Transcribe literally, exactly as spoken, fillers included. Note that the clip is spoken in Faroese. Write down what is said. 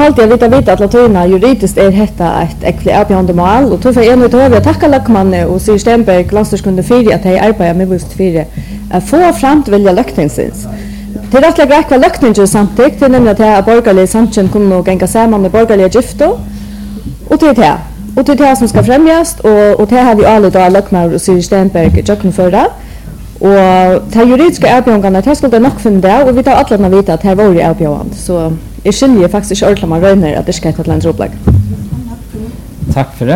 alltid jag vet att veta att Latina juridiskt är detta ett äckligt avgörande mål och då får jag nu ta över tacka Lackman och Sir Stenberg landstorkunde för att jag arbetar med just för att få fram till välja löktingsins. Det är rätt lägga vad lökningen samtidigt till nämligen att borgerliga samtjän kommer nog gänga samman med borgerliga gifto och till det och till det som ska främjas och och det har vi alla då Lackman och Sir Stenberg jag förra. Och ta juridiska avgöranden det skulle nog finna och vi tar alla att veta att här var det avgörande så jag skiljer faktiskt inte ordentligt man röner att det ska ta ett landroplag. Tack för det.